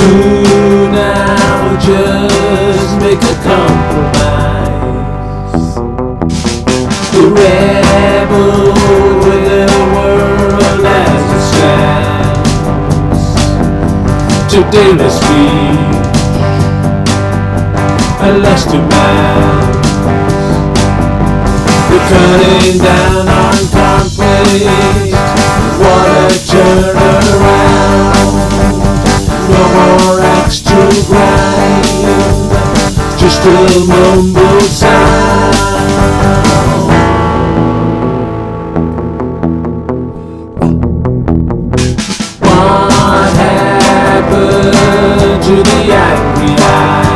Could now just make a compromise. The rebel with the world as it stands. Today let's speech a lust to man. We're turning down on conflict. What a turnaround. No more axe to grind, just a mumble sound. What happened to the angry eye?